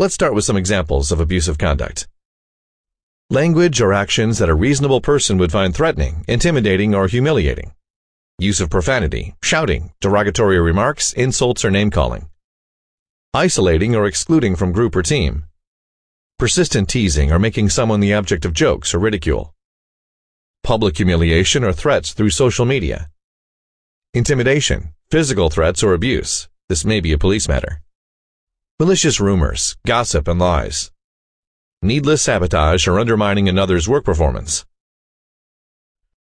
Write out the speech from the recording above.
Let's start with some examples of abusive conduct. Language or actions that a reasonable person would find threatening, intimidating, or humiliating. Use of profanity, shouting, derogatory remarks, insults, or name-calling. Isolating or excluding from group or team. Persistent teasing or making someone the object of jokes or ridicule. Public humiliation or threats through social media. Intimidation, physical threats, or abuse. This may be a police matter. Malicious rumors, gossip, and lies. Needless sabotage or undermining another's work performance.